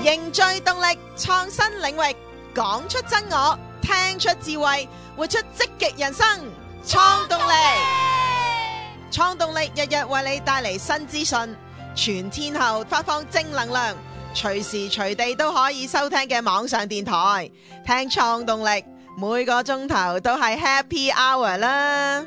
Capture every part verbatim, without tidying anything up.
凝聚動力，創新領域，講出真我，聽出智慧，活出積極人生。創動力，創動力日日為你帶嚟新資訊，全天候發放正能量，隨時隨地都可以收聽嘅網上電台，聽創動力，每個鐘頭都係 Happy Hour 啦。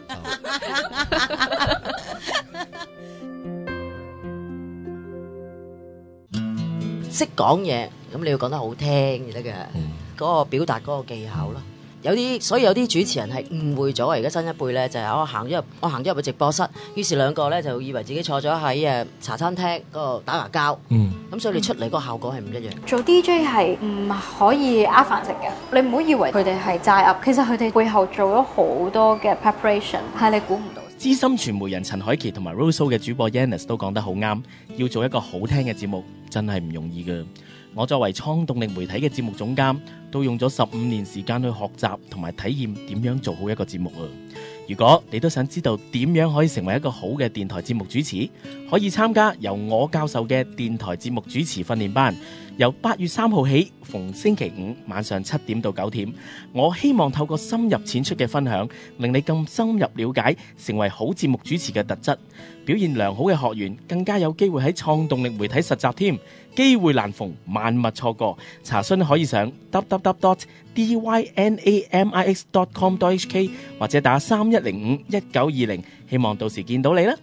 識講嘢，咁你要講得好聽就得嘅，嗰個表達嗰個技巧咯。有啲，所以有啲主持人係誤會咗。而家新一輩咧就係我行咗入，我行咗入個直播室，於是兩個咧就以為自己坐咗喺誒茶餐廳嗰度打牙膠。嗯，咁所以你出嚟嗰個效果係唔一樣。 做 D J 係唔可以呃飯食嘅，你唔好以為佢哋係齋噏，其實佢哋背後做咗好多嘅 preparation， 係你估唔到。 資深傳媒人陳凱琪同埋 Roso 嘅主播 Yannis 都講得好啱，要做一個好聽嘅節目真係唔容易㗎。我作為創動力媒體嘅節目總監，都用咗十五年時間去學習同埋體驗點樣做好一個節目啊！如果你都想知道點樣可以成為一個好嘅電台節目主持，可以參加由我教授嘅電台節目主持訓練班，由八月三號起，逢星期五晚上七點到九點，我希望透過深入淺出嘅分享，令你更深入了解成為好節目主持嘅特質。表現良好嘅學員更加有機會喺創動力媒體實習添，機會難逢，萬勿錯過。查詢可以上 double-u double-u double-u dot dynamix dot com dot h k 或者打三一零五一九二零，希望到時見到你啦。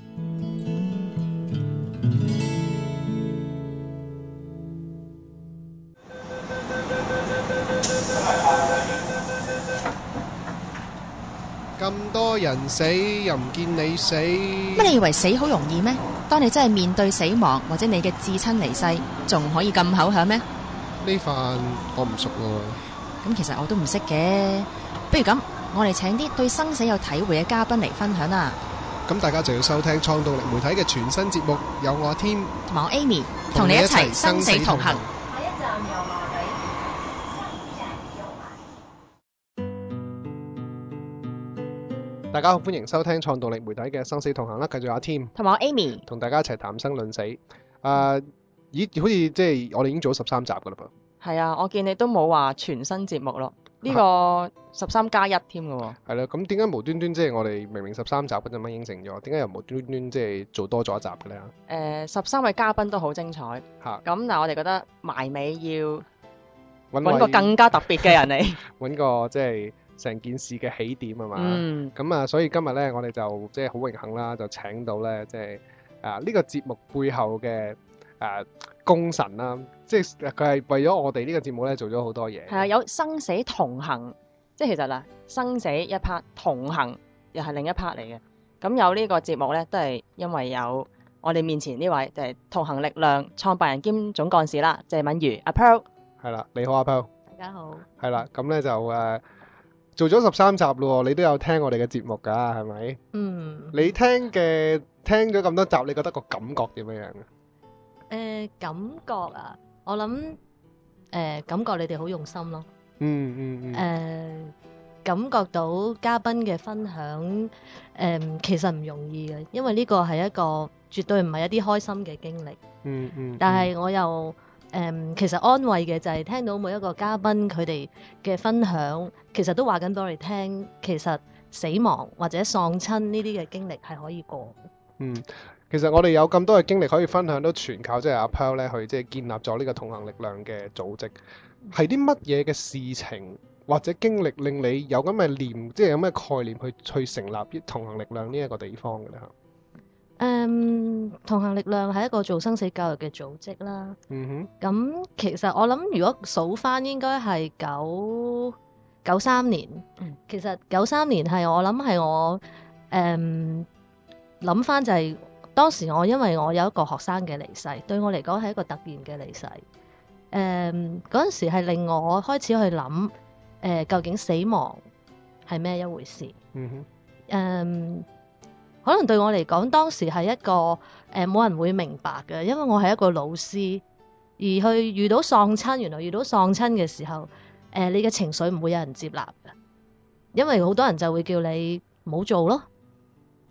咁多人死又唔見你死， 乜你以為死好容易咩？當你真係面對死亡或者你嘅至親離世，仲可以咁口響咩？ 呢飯我唔熟喎。 咁其實我都唔識嘅，不如咁，我哋請啲對生死有體會嘅嘉賓嚟分享啦。 咁大家就要收聽創動力媒體嘅全新節目，有我阿 Tim 同我 Amy 同你一齊生死同行。 下一站油麻地。 大家好，歡迎收聽創動力媒體嘅生死同行啦，繼續有阿 Tim 同埋我 Amy 同大家一齊談生論死。誒、呃，咦，好似即係我哋已經做咗十三集噶啦噃。 係啊，我見你都冇話全新節目咯，呢、這個十三加一添嘅喎。 係啦，咁點解無端端即係我哋明明十三集嗰陣乜應承咗，點解又無端端即係做多咗一集嘅咧？誒、 呃，十三位嘉賓都好精彩。嚇，咁嗱，我哋覺得埋尾要揾個更加特別嘅人嚟，揾個即係成件事嘅起點啊嘛。嗯。咁啊，所以今日咧，我哋就即係好榮幸啦，就請到咧，即係啊呢個節目背後嘅誒功臣啦。即係佢係為咗我哋呢個節目咧做咗好多嘢。係啊，有生死同行，即係其實嗱，生死一 part，同行又係另一 part 嚟嘅。咁有呢個節目咧，都係因為有我哋面前呢位就係同行力量創辦人兼總幹事啦，謝敏如阿 Pearl。係啦，你好阿 Pearl。大家好。係啦，咁咧就誒、呃、做咗十三集咯，你都有聽我哋嘅節目㗎，係咪？嗯。你聽嘅聽咗咁多集，你覺得個感覺點樣樣啊？ 誒、呃，感覺啊。我諗誒、呃，感覺你哋好用心咯。嗯嗯嗯。誒、呃，感覺到嘉賓嘅分享，誒、呃，其實唔容易嘅，因為呢個係一個絕對唔係一啲開心嘅經歷。嗯嗯。但係我又誒、呃，其實安慰嘅就係聽到每一個嘉賓佢哋嘅分享，其實都話緊俾我哋聽，其實死亡或者喪親呢啲嘅經歷係可以過。嗯。其實我哋有咁多嘅經歷可以分享，都全靠即係阿 Pearl 咧去即係建立咗呢個同行力量嘅組織。係啲乜嘢嘅事情或者經歷令你有咁嘅念，即係有咩概念去去成立同行力量呢一個地方嘅咧？誒，同行力量係一個做生死教育嘅組織啦。嗯哼。咁其實我諗，如果數翻，應該係九九三年。嗯。其實九三年係我諗係我誒諗翻就係、是。當時我因為我有一個學生嘅離世，對我嚟講係一個突然嘅離世。誒、嗯，嗰陣時係令我開始去諗，誒、呃，究竟死亡係咩一回事？嗯哼。誒、嗯，可能對我嚟講，當時係一個誒冇、呃、人會明白嘅，因為我係一個老師，而去遇到喪親，原來遇到喪親嘅時候，誒、呃，你嘅情緒唔會有人接納嘅，因為好多人就會叫你唔好做咯。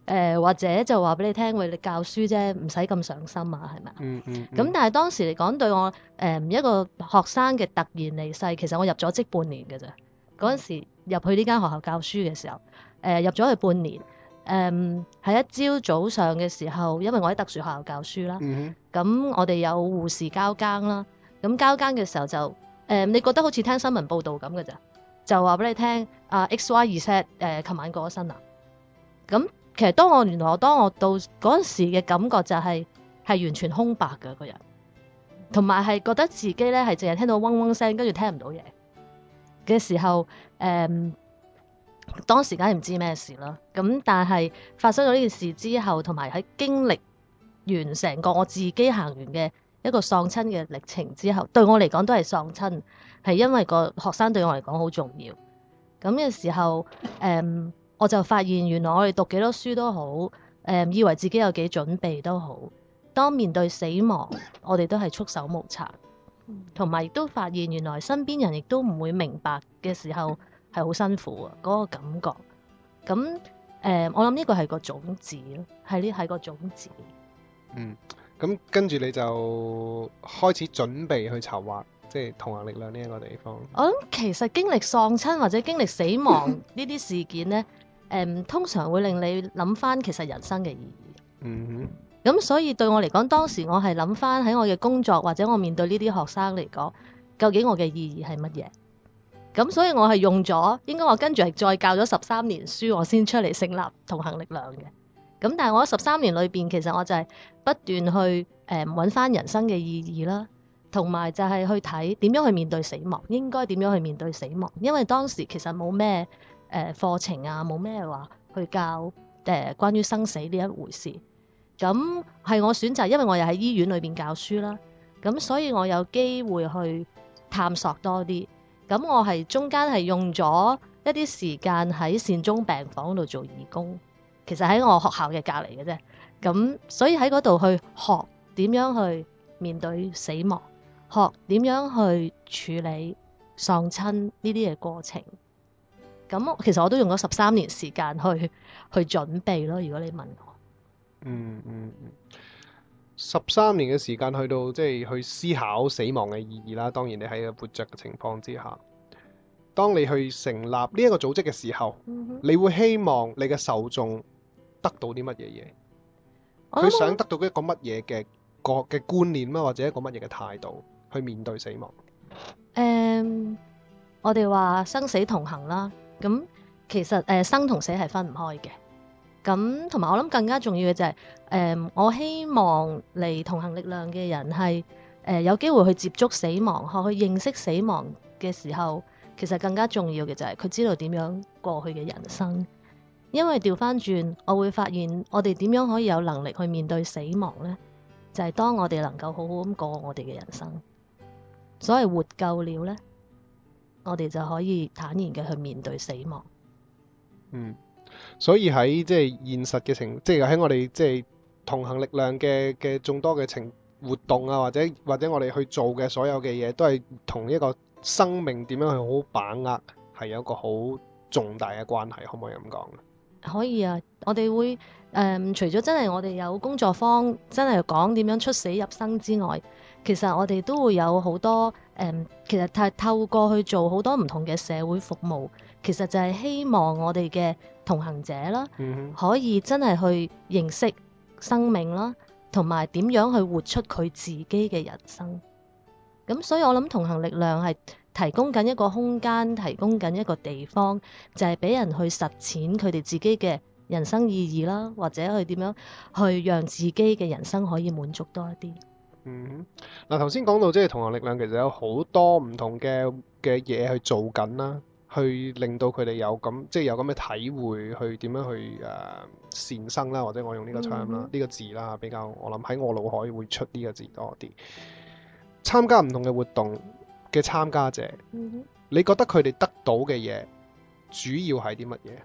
呃、或者就話俾你聽，喂，你教書啫，唔使咁上心啊，係咪？ 嗯嗯。 咁但係當時嚟講，對我誒、呃、一個學生嘅突然離世，其實我入咗職半年嘅啫。嗰陣時入去呢間學校教書嘅時候，誒、呃、入咗去半年，誒、呃、喺一朝早上嘅時候，因為我喺特殊學校教書啦，咁、嗯、我哋有護士交更啦，咁交更嘅時候就誒、呃，你覺得好似聽新聞報道咁嘅咋，就話俾你聽，啊 X Y Z 誒，琴晚過咗身啦。咁其實當我原來我當我到嗰陣時嘅感覺就係、是、係完全空白嘅個人，同埋係覺得自己咧係淨係聽到嗡嗡聲，跟住聽唔到嘢嘅時候，誒、嗯，當時梗係唔知咩事啦。咁但係發生咗呢件事之後，同埋喺經歷完成個我自己行完嘅一個喪親嘅歷程之後，對我嚟講都係喪親，係因為個學生對我嚟講好重要。咁嘅時候，誒、嗯，我就發現原來我哋讀幾多書都好，誒、嗯，以為自己有幾準備都好，當面對死亡，我哋都係束手無策。同埋亦都發現原來身邊人亦都唔會明白嘅時候係好辛苦啊，嗰、那個感覺。咁誒、呃，我諗呢個係個種子咯，係呢係個種子。 嗯，咁跟住你就開始準備去籌劃，即係同行力量呢一個地方。 我諗其實經歷喪親或者經歷死亡呢啲事件呢，誒、嗯，通常會令你諗翻其實人生嘅意義。 嗯哼。 咁所以對我嚟講，當時我係諗翻喺我嘅工作或者我面對呢啲學生嚟講，究竟我嘅意義係乜嘢？咁所以我係用咗，應該我跟住係再教咗十三年書，我先出嚟成立同行力量嘅。咁但係我喺十三年裏邊，其實我就係不斷去誒揾翻人生嘅意義啦，同埋就係去睇點樣去面對死亡，應該點樣去面對死亡。因為當時其實冇咩誒課程啊，冇咩話去教誒、呃、關於生死呢一回事。咁係我選擇，因為我又喺醫院裏邊教書啦，咁所以我有機會去探索多啲。咁我係中間係用咗一啲時間喺善終病房度做義工，其實喺我學校嘅隔離嘅啫。咁所以喺嗰度去學點樣去面對死亡，學點樣去處理喪親呢啲嘅過程。咁其實我都用咗十三年時間去去準備咯。如果你問我。 嗯嗯嗯，十三年嘅時間去到即係去思考死亡嘅意義啦。當然你喺個活着嘅情況之下，當你去成立呢一個組織嘅時候，嗯、你會希望你嘅受眾得到啲乜嘢嘢？佢想得到一個乜嘢嘅個嘅觀念啦，或者一個乜嘢嘅態度去面對死亡？誒、 嗯，我哋話生死同行啦。咁其實誒、呃，生同死係分唔開嘅。咁同埋我諗更加重要嘅就係、是，誒、呃，我希望嚟同行力量嘅人係，誒、呃，有機會去接觸死亡，學去認識死亡嘅時候，其實更加重要嘅就係佢知道點樣過去嘅人生。因為調翻轉，我會發現我哋點樣可以有能力去面對死亡呢？就係、是、當我哋能夠好好咁過我哋嘅人生，所謂活夠了呢，我哋就可以坦然嘅去面對死亡。 嗯。所以喺即係現實嘅情，即係喺我哋即係同行力量嘅嘅眾多嘅情活動啊，或者或者我哋去做嘅所有嘅嘢，都係同一個生命點樣去好好把握，係有一個好重大嘅關係，可唔可以咁講？ 可以啊，我哋會誒、嗯，除咗真係我哋有工作坊，真係講點樣出死入生之外，其實我哋都會有好多誒、嗯，其實係透過去做好多唔同嘅社會服務，其實就係希望我哋嘅同行者啦，嗯、可以真係去認識生命啦，同埋點樣去活出佢自己嘅人生。咁所以我諗同行力量係提供緊一個空間，提供緊一個地方，就係、是、俾人去實踐佢哋自己嘅人生意義啦，或者去點樣去讓自己嘅人生可以滿足多一啲。 嗯，嗱頭先講到即係同行力量，其實有好多唔同嘅嘅嘢去做緊啦。去令到佢哋有咁即係有咁嘅體會，去點樣去誒、呃、善生啦，或者我用呢個 term 啦，呢、嗯、個字啦，比較我諗喺我腦海會出呢個字多啲。參加唔同嘅活動嘅參加者，嗯、你覺得佢哋得到嘅嘢主要係啲乜嘢？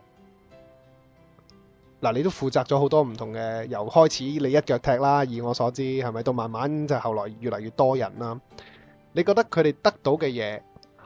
嗱，你都負責咗好多唔同嘅，由開始你一腳踢啦，以我所知係咪到慢慢就後來越嚟越多人啦？你覺得佢哋得到嘅嘢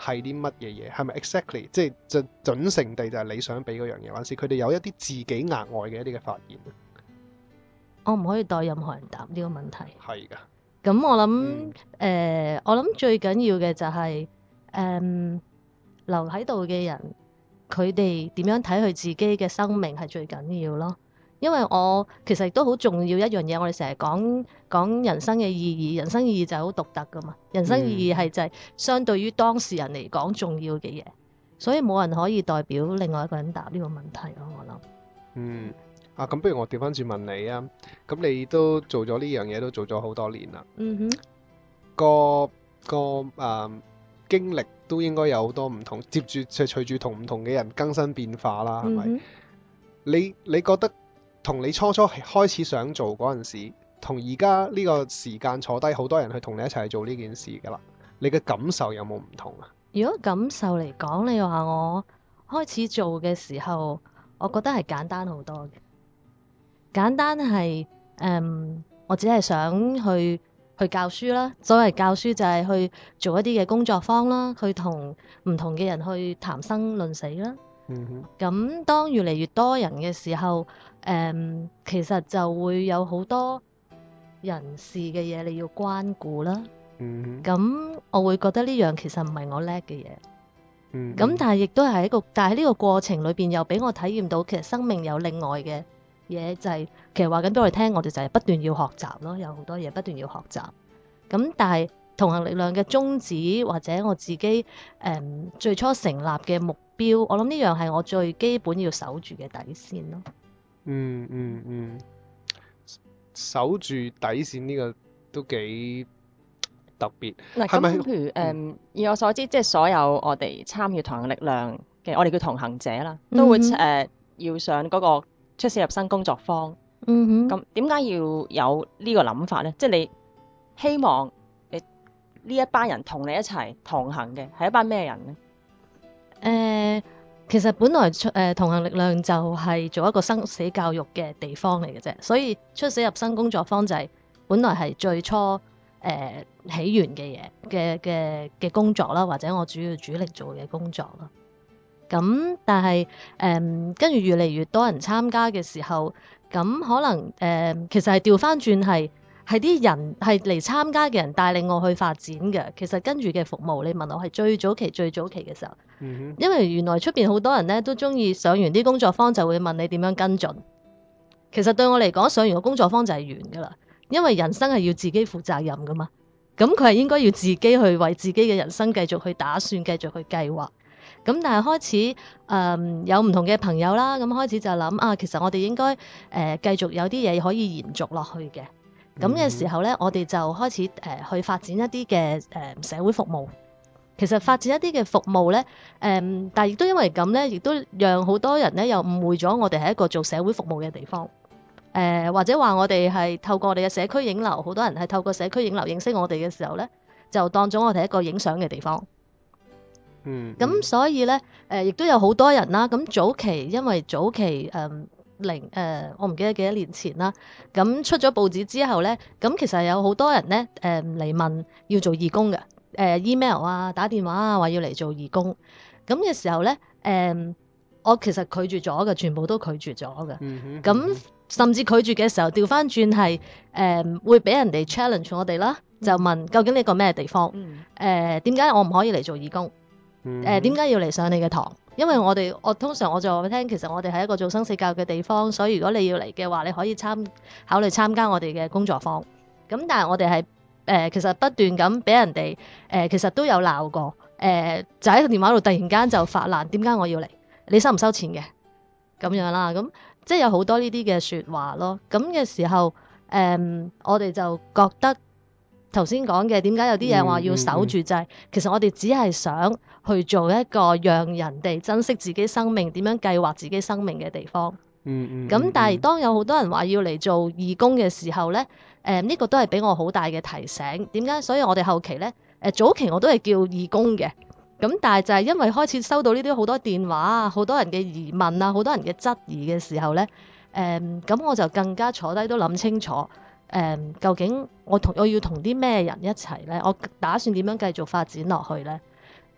係啲乜嘢嘢？係咪 exactly 即係就準成地就係你想俾嗰樣嘢，還是佢哋有一啲自己額外嘅一啲嘅發現？ 我唔可以代任何人答呢個問題。 係㗎。 咁我諗誒、 嗯呃，我諗最緊要嘅就係、是、誒、嗯、留喺度嘅人，佢哋點樣睇佢自己嘅生命係最緊要咯。因為我其實亦都好重要一樣嘢，我哋成日講講人生嘅意義，人生意義就係好獨特噶嘛。人生意義係就係相對於當事人嚟講重要嘅嘢，所以冇人可以代表另外一個人答呢個問題咯。我諗，嗯， 啊，咁不如我調翻轉問你啊，咁你都做咗呢樣嘢，都做咗好多年啦。 嗯哼， 個個誒、呃、經歷都應該有好多唔同，接住就隨住同唔同嘅人更新變化啦，係咪、嗯？你你覺得？同你初初開始想做嗰陣時，同而家呢個時間坐低，好多人去同你一齊做呢件事噶啦，你嘅感受有冇唔同啊？ 如果感受嚟講，你話我開始做嘅時候，我覺得係簡單好多嘅。簡單係誒、嗯，我只係想去去教書啦。所謂教書就係去做一啲嘅工作坊啦，去同唔同嘅人去談生論死啦。嗯哼，咁當越嚟越多人嘅時候，誒、嗯，其實就會有好多人事嘅嘢你要關顧啦。嗯哼，咁我會覺得呢樣其實唔係我叻嘅嘢。嗯，咁但係亦都係一個，但係呢個過程裏邊又俾我體驗到，其實生命有另外嘅嘢，就係、是、其實話緊俾我哋聽，我哋就係不斷要學習咯，有好多嘢不斷要學習。咁但係同行力量嘅宗旨或者我自己誒、嗯、最初成立嘅目標，我諗呢樣係我最基本要守住嘅底線咯。嗯嗯嗯，守住底線呢個都幾特別。 嗱，咁譬如誒、嗯，以我所知，即係所有我哋參與同行力量嘅，我哋叫同行者啦，都會誒、嗯呃、要上嗰個出死入生工作坊。嗯哼，咁點解要有呢個諗法咧？即係你希望你呢一班人同你一齊同行嘅係一班咩人咧？ 誒、呃，其實本來出誒、呃、同行力量就係做一個生死教育嘅地方嚟嘅啫，所以出死入生工作坊就係本來係最初誒、呃、起源嘅嘢嘅嘅嘅工作啦，或者我主要主力做嘅工作啦。咁但係誒跟住越嚟越多人參加嘅時候，咁可能誒、呃、其實係調翻轉係。係啲人係嚟參加嘅人帶領我去發展嘅。其實跟住嘅服務，你問我係最早期最早期嘅時候、嗯，因為原來出邊好多人咧都中意上完啲工作坊就會問你點樣跟進。其實對我嚟講，上完個工作坊就係完噶啦，因為人生係要自己負責任噶嘛。咁佢係應該要自己去為自己嘅人生繼續去打算，繼續去計劃。咁但係開始誒、嗯、有唔同嘅朋友啦，咁開始就諗啊，其實我哋應該誒、呃、繼續有啲嘢可以延續落去嘅。咁嘅時候咧，我哋就開始誒、呃、去發展一啲嘅誒社會服務。其實發展一啲嘅服務咧，誒、呃，但係亦都因為咁咧，亦都讓好多人咧又誤會咗我哋係一個做社會服務嘅地方。誒、呃，或者話我哋係透過我哋嘅社區影樓，好多人係透過社區影樓認識我哋嘅時候咧，就當咗我哋一個影相嘅地方。嗯。咁所以咧，誒、呃，亦都有好多人啦。咁早期因為早期誒。呃零誒、呃，我唔記得幾多年前啦。咁出咗報紙之後咧，咁其實有好多人咧誒嚟問要做義工嘅，誒、呃、email 啊、打電話啊，話要嚟做義工。咁嘅時候咧，誒、呃、我其實拒絕咗嘅，全部都拒絕咗嘅。咁、嗯嗯、甚至拒絕嘅時候，調翻轉係誒會俾人哋 challenge 我哋啦，就問究竟呢個咩地方？誒點解我唔可以嚟做義工？誒點解要嚟上你嘅堂？因為我哋我通常我就話俾你聽，其實我哋係一個做生死教育嘅地方，所以如果你要嚟嘅話，你可以參考慮參加我哋嘅工作坊。咁但係我哋係誒其實不斷咁俾人哋誒、呃、其實都有鬧過誒、呃，就喺個電話度突然間就發爛，點解我要嚟？你收唔收錢嘅？咁樣啦，咁即係有好多呢啲嘅説話咯。咁嘅時候誒、呃，我哋就覺得。頭先講嘅點解有啲嘢話要守住，就係、嗯嗯、其實我哋只係想去做一個讓人哋珍惜自己生命、點樣計劃自己生命嘅地方。嗯嗯。咁但係當有好多人話要嚟做義工嘅時候咧，誒、呃、呢、呢個都係俾我好大嘅提醒。點解？所以我哋後期咧，誒、呃、早期我都係叫義工嘅。咁但係就係因為開始收到呢啲好多電話啊、好多人嘅疑問啊、好多人嘅質疑嘅時候咧，誒、呃、咁我就更加坐低都諗清楚。誒、嗯，究竟我同我要同啲咩人一齊咧？我打算點樣繼續發展落去咧？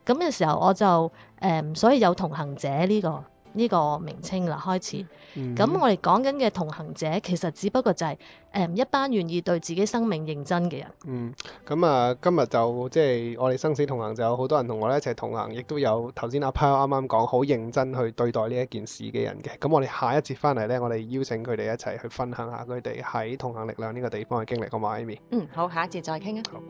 咁嘅時候我就誒、嗯，所以有同行者呢、呢個。呢個名稱啦，開始。咁、嗯、我哋講緊嘅同行者，其實只不過就係、是、誒、嗯、一班願意對自己生命認真嘅人。 嗯，咁啊，今日就即係、就是、我哋生死同行，就有好多人同我哋一齊同行，亦都有頭先阿 Pearl 啱啱講好認真去對待呢一件事嘅人嘅。咁我哋下一節翻嚟呢，我哋邀請佢哋一齊去分享下佢哋喺同行力量呢個地方嘅經歷，好嘛 Amy？ 嗯，好，下一節再傾啊。好。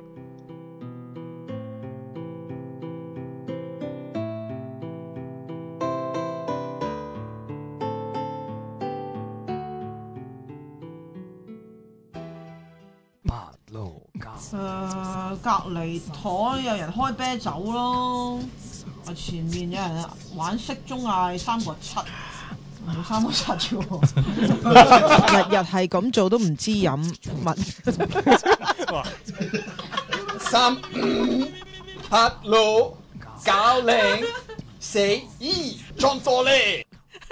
誒、呃，隔離台有人開啤酒咯，啊前面有人玩骰盅嗌三個七，冇三個七啫喎，日日係咁做都唔知飲乜。 三五八六九零四二裝貨咧。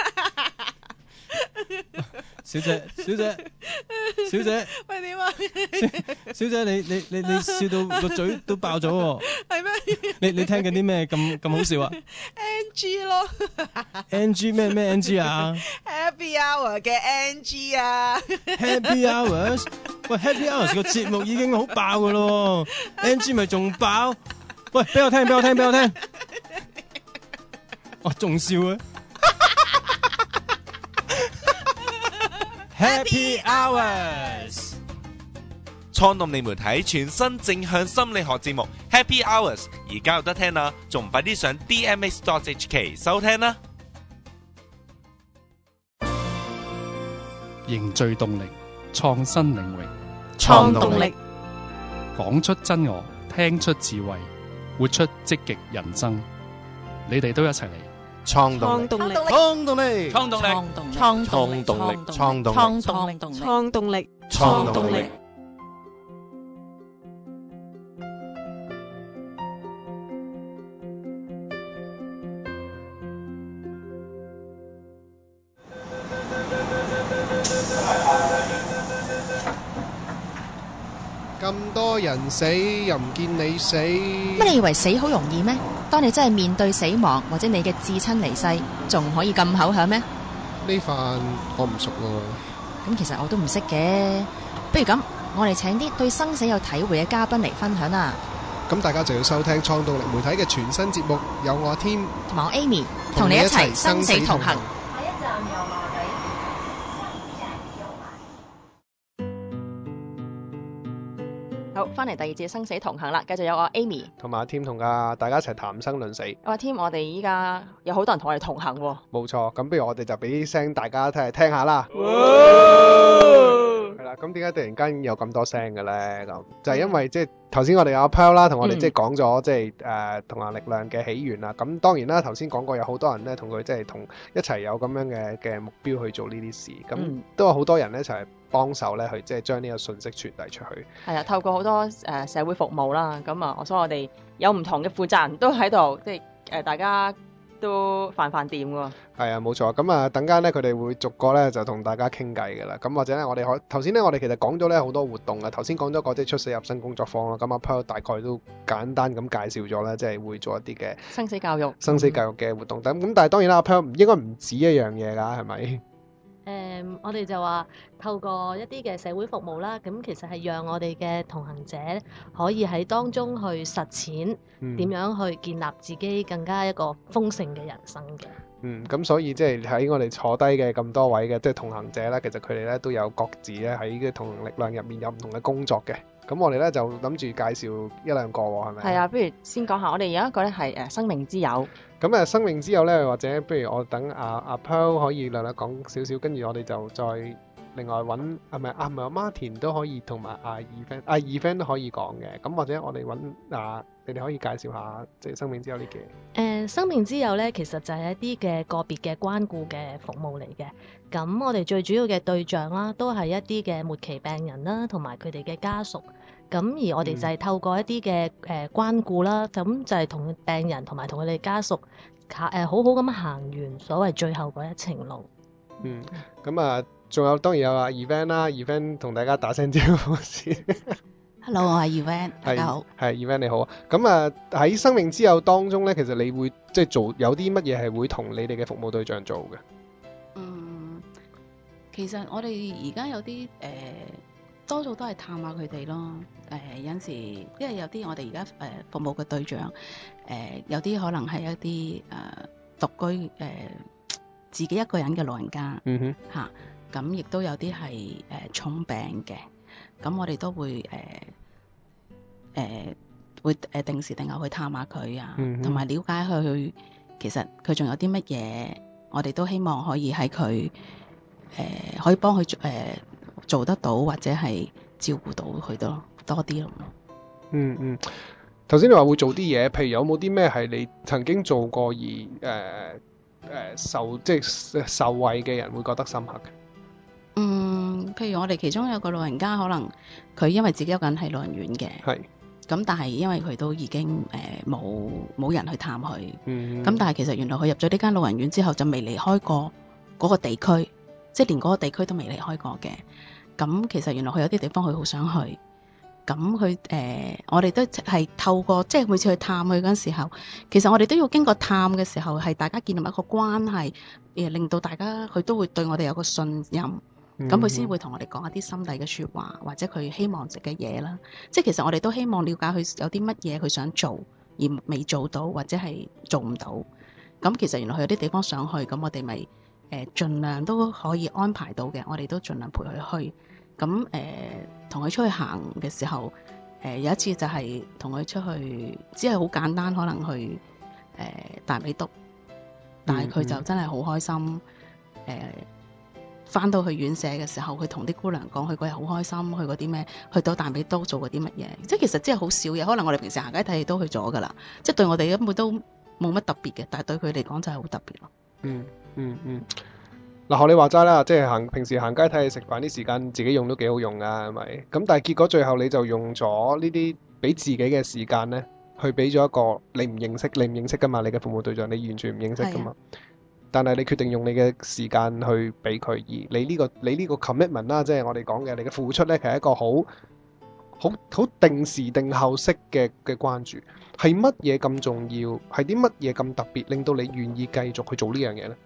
小姐，小姐，小姐， 喂點啊？ 小姐，你你你你笑到個嘴都爆咗喎！ 係咩？ 你你聽緊啲咩咁咁好笑啊 ？N G 咯 ，N G 咩咩 N G 啊 ？Happy Hour 嘅 N G 啊 ！Happy Hours， 喂 ，Happy Hours 個節目已經好爆噶咯 ，N G 咪仲爆？喂，俾我聽，俾我聽，俾我聽！哇，仲笑啊！Happy Hours， 創動力媒體全新正向心理學節目 Happy Hours， 而家有得聽啦，仲唔快啲上 D M X dot H K 收聽啦！ 凝聚動力，創新領域， 創動力， 講出真我，聽出智慧，活出積極人生。你哋都一齊嚟。 創動力， 創動力， 創動力， 創動力， 創動力，創動力， 創動力，創動力， 創動力。 咁多人死又唔見你死， 乜你以為死好容易咩？當你真係面對死亡或者你嘅至親離世，仲可以咁口響咩？ 呢飯我唔熟喎。 咁其實我都唔識嘅。不如咁，我哋請啲對生死有體會嘅嘉賓嚟分享啦。 咁大家就要收聽創動力媒體嘅全新節目，有我 Tim 同埋我 Amy 同你一齊生死同行。 好，翻嚟第二節生死同行啦，繼續有我 Amy 同埋阿 Tim 同啊大家一齊談生論死。 阿 Tim，我哋依家有好多人同我哋同行喎。 冇錯，咁不如我哋就俾聲大家聽聽下啦。係啦，咁點解突然間有咁多聲嘅咧？咁就係因為即係頭先我哋有阿 Pearl 啦，同我哋即係講咗即係誒同行力量嘅起源啦。咁當然啦，頭先講過有好多人咧同佢即係同一齊有咁樣嘅嘅目標去做呢啲事，咁都有好多人咧一齊幫手咧去即係將呢個信息傳遞出去。 係啊，透過好多誒、呃、社會服務啦，咁啊，所以我哋有唔同嘅負責人都喺度，即係誒、呃、大家都飯飯掂喎。 係啊，冇錯。咁啊，等間咧佢哋會逐個咧就同大家傾偈嘅啦。咁或者咧，我哋可頭先咧，我哋其實講咗咧好多活動啊。頭先講咗個即係出死入生工作坊啦。咁阿 Pearl 大概都簡單咁介紹咗咧，即係會做一啲嘅生死教育、 生死教育嘅活動。咁咁、嗯，但係當然啦，阿 Pearl 應該唔止一樣嘢㗎，係咪？ 誒、嗯，我哋就話透過一啲嘅社會服務啦，咁其實係讓我哋嘅同行者可以喺當中去實踐點、嗯、樣去建立自己更加一個豐盛嘅人生嘅。 嗯，咁所以即係喺我哋坐低嘅咁多位嘅即係同行者咧，其實佢哋咧都有各自咧喺嘅同行力量入面有唔同嘅工作嘅。咁我哋咧就諗住介紹一兩個喎，係咪？係啊，不如先講下，我哋有一個咧係誒生命之友。 咁啊，生命之友咧，或者不如我等阿阿 Pearl 可以略略講少少，跟住我哋就再另外揾啊，唔係啊，唔係 Martin 都可以，同埋阿 Evan 阿 Evan 都可以講嘅。咁或者我哋揾啊，你哋可以介紹下即係生命之友呢嘅。誒、 呃，生命之友咧，其實就係一啲嘅個別嘅關顧嘅服務嚟嘅。咁我哋最主要嘅對象啦，都係一啲嘅末期病人啦，同埋佢哋嘅家屬。咁而我哋就係透過一啲嘅誒關顧啦，咁、嗯、就係同病人同埋同佢哋家屬誒、呃、好好咁行完所謂最後嗰一程路。 嗯，咁啊，仲有當然有啊 event 啦 ，event 同大家打聲招呼先。 Hello， 我係 Evan， 大家好。 係 Evan 你好啊。咁啊喺生命之友當中咧，其實你會即係做有啲乜嘢係會同你哋嘅服務對象做嘅？ 嗯，其實我哋而家有啲誒、呃，多數都係探下佢哋咯。誒、呃、有陣時，因為有啲我哋而家誒服務嘅對象，誒、呃、有啲可能係一啲誒、呃、獨居誒、呃、自己一個人嘅老人家， 嗯哼， 嚇咁亦都有啲係誒重病嘅。咁我哋都會誒誒、呃呃、會誒定時定候去探下佢啊，同埋、嗯、了解佢其實佢仲有啲乜嘢，我哋都希望可以喺佢誒可以幫佢誒做得到，或者係照顧到佢多多啲咯。嗯嗯，頭先你話會做啲嘢，譬如有冇啲咩係你曾經做過而誒誒、呃呃、受即係受惠嘅人會覺得深刻嘅？ 嗯，譬如我哋其中有個老人家，可能佢因為自己一個人喺老人院嘅，係咁，但係因為佢都已經誒冇冇人去探佢，咁、嗯、但係其實原來佢入咗呢間老人院之後就未離開過嗰個地區，即係連嗰個地區都未離開過嘅。咁其實原來佢有啲地方佢好想去，咁佢誒我哋都係透過即係每次去探佢嗰陣時候，其實我哋都要經過探嘅時候係大家建立一個關係，誒令到大家佢都會對我哋有個信任。咁佢先會同我哋講一啲心底嘅說話，或者佢希望食嘅嘢啦。即係其實我哋都希望了解佢有啲乜嘢佢想做而未做到，或者係做唔到。咁其實原來佢有啲地方想去，咁我哋咪誒盡量都可以安排到嘅，我哋都盡量陪佢去。咁誒同佢出去行嘅時候，誒、呃、有一次就係同佢出去，只係好簡單，可能去誒、呃、大美督，但係佢就真係好開心誒。呃翻到去院舍嘅時候，佢同啲姑娘講，佢嗰日好開心，去嗰啲咩，去到大美都做過啲乜嘢，即係其實真係好少嘢，可能我哋平時行街睇戲都去咗噶啦，即係對我哋根本都冇乜特別嘅，但係對佢嚟講就係好特別咯。 嗯嗯嗯，嗱、嗯，學你話齋啦，即係行平時行街睇戲食飯啲時間，自己用都幾好用噶，係咪？咁但係結果最後你就用咗呢啲俾自己嘅時間咧，去俾咗一個你唔認識、你唔認識噶嘛，你嘅服務對象你完全唔認識噶嘛。但係你決定用你嘅時間去俾佢，而你呢、呢個你呢個 commitment 啦，即係我哋講嘅，你嘅付出呢，係一個好好好定時定候式嘅嘅關注，係乜嘢咁重要？係啲乜嘢咁特別，令到你願意繼續去做呢樣嘢呢？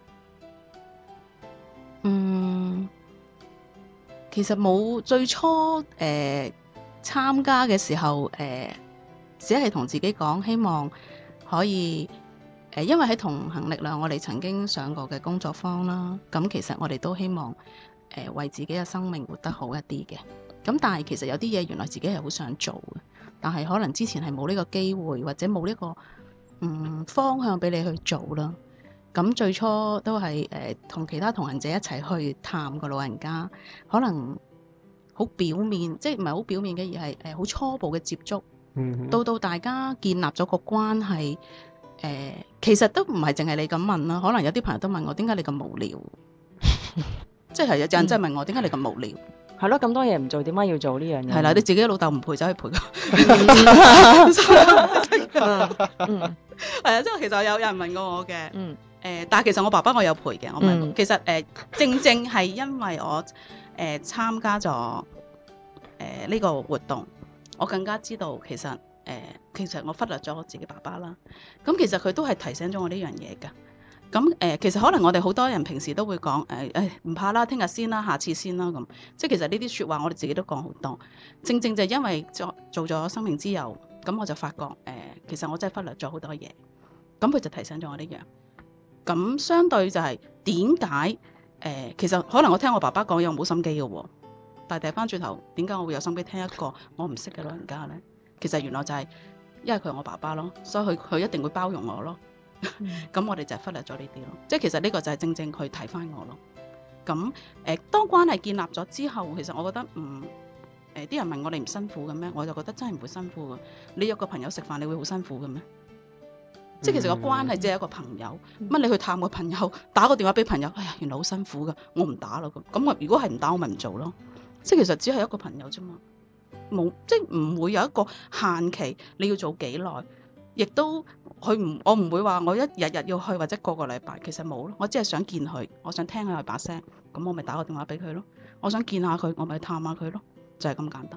嗯，其實冇最初誒、呃、參加嘅時候，誒、呃、只係同自己講，希望可以。誒，因為喺同行力量，我哋曾經上過嘅工作坊啦，咁其實我哋都希望誒、呃、為自己嘅生命活得好一啲嘅。咁但係其實有啲嘢原來自己係好想做嘅，但係可能之前係冇呢個機會，或者冇呢、呢個嗯方向俾你去做啦。咁最初都係誒同其他同行者一齊去探個老人家，可能好表面，即係唔係好表面嘅，而係誒好初步嘅接觸。嗯，到到大家建立咗個關係。誒、呃，其實都唔係淨係你咁問啦，可能有啲朋友都問我點解你咁無聊，即係有人真係問我點解你咁無聊， 係咯，咁多嘢唔做，點解要做呢樣嘢？ 係啦，你自己老豆唔陪，走去陪佢。嗯，係啊，即係其實有有人問過我嘅，嗯，誒、呃，但係其實我爸爸我有陪嘅，我問、嗯，其實誒、呃，正正係因為我誒參、呃、加咗誒呢個活動，我更加知道其實。誒、呃，其實我忽略咗我自己爸爸啦。咁其實佢都係提醒咗我呢樣嘢㗎。咁誒、呃，其實可能我哋好多人平時都會講誒誒，唔怕啦，聽日先啦，下次先啦咁。即係其實呢啲説話我哋自己都講好多。正正就係因為做做咗生命之友，咁我就發覺誒、呃，其實我真係忽略咗好多嘢。咁佢就提醒咗我呢樣。咁相對就係點解誒？其實可能我聽我爸爸講嘢冇心機嘅喎，但係掉翻轉頭，點解我會有心機聽一個我唔識嘅老人家咧？其實原來就係因為佢係我爸爸咯，所以佢佢一定會包容我咯。咁、嗯、我哋就係忽略咗呢啲咯。即係其實呢個就係正正去睇翻我咯。咁誒、呃，當關係建立咗之後，其實我覺得唔誒啲人問我哋唔辛苦嘅咩？我就覺得真係唔會辛苦嘅。你約個朋友食飯，你會好辛苦嘅咩？嗯、即係其實個關係只係一個朋友。乜、嗯、你去探個朋友，打個電話俾朋友，哎呀，原來好辛苦㗎，我唔打咯咁。咁我如果係唔打，我咪唔做咯。即係其實只係一個朋友啫嘛。冇，即係唔會有一個限期，你要做幾耐，亦都佢唔，我唔會話我一日日要去或者個個禮拜，其實冇咯。我只係想見佢，我想聽下佢把聲，咁我咪打個電話俾佢咯。我想見下佢，我咪探下佢咯，就係、是、咁簡單。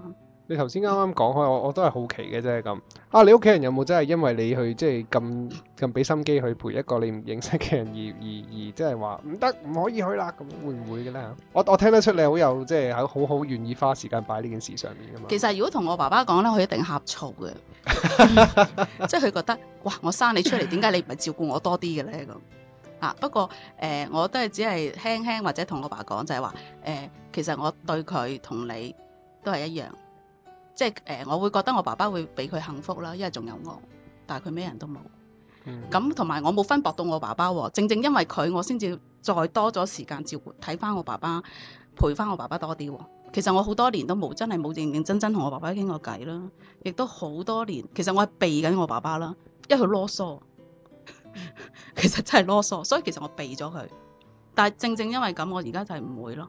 你頭先啱啱講開，我我都係好奇嘅啫咁。啊，你屋企人有冇真係因為你去即係咁咁俾心機去陪一個你唔認識嘅人而而而即係話唔得唔可以去啦咁，會唔會嘅咧？我我聽得出你好有即係好好願意花時間擺呢件事上面噶嘛。 其實如果同我爸爸講咧，佢一定呷醋嘅，即係佢覺得哇，我生你出嚟，點解你唔係照顧我多啲嘅咧咁？啊，不過誒、呃，我都係只係輕輕或者同我爸講，就係話誒，其實我對佢同你都係一樣，即係誒、呃，我會覺得我爸爸會俾佢幸福啦，因為仲有我，但係佢咩人都冇。咁同埋我冇分薄到我爸爸喎，正正因為佢，我先至再多咗時間照顧，睇翻我爸爸，陪翻我爸爸多啲喎。其實我好多年都冇真係冇認認真真同我爸爸傾過偈啦，亦都好多年，其實我係避緊我爸爸啦，因為佢囉嗦。其實真係囉嗦，所以其實我避咗佢。但係正正因為咁，我而家就係唔會咯。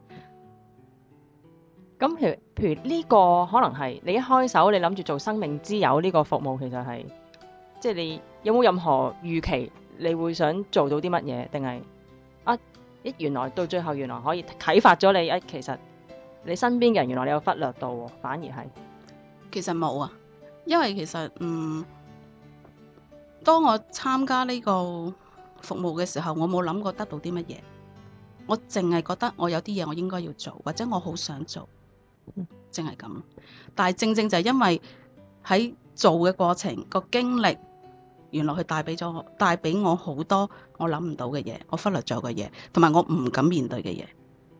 咁譬如譬如呢個可能係你一開手你諗住做生命之友呢個服務，其實係即係你有冇任何預期你會想做到啲乜嘢？定係啊一原來到最後原來可以啟發咗你一、啊、其實你身邊嘅人原來你有忽略到，反而係其實冇啊，因為其實嗯。當我參加呢個服務嘅時候，我冇諗過得到啲乜嘢，我淨係覺得我有啲嘢我應該要做，或者我好想做，淨係咁。但係正正就係因為喺做嘅過程個經歷，原來佢帶俾咗我，帶俾我好多我諗唔到嘅嘢，我忽略咗嘅嘢，同埋我唔敢面對嘅嘢。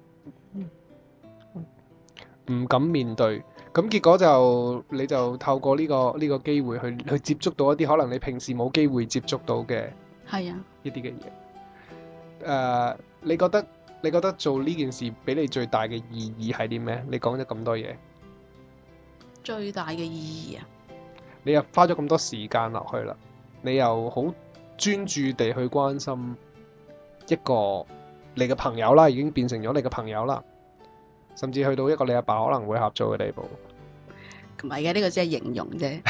唔敢面對，咁結果就你就透過呢個呢個機會去去接觸到一啲可能你平時冇機會接觸到嘅係啊呢啲嘅嘢。誒，你覺得你覺得做呢件事俾你最大嘅意義係啲咩？你講咗咁多嘢， 最大嘅意義啊！ 你又花咗咁多時間落去啦，你又好專注地去關心一個你嘅朋友啦，已經變成咗你嘅朋友啦。甚至去到一個你阿爸可能會合作嘅地步， 唔係嘅，呢個只係形容啫。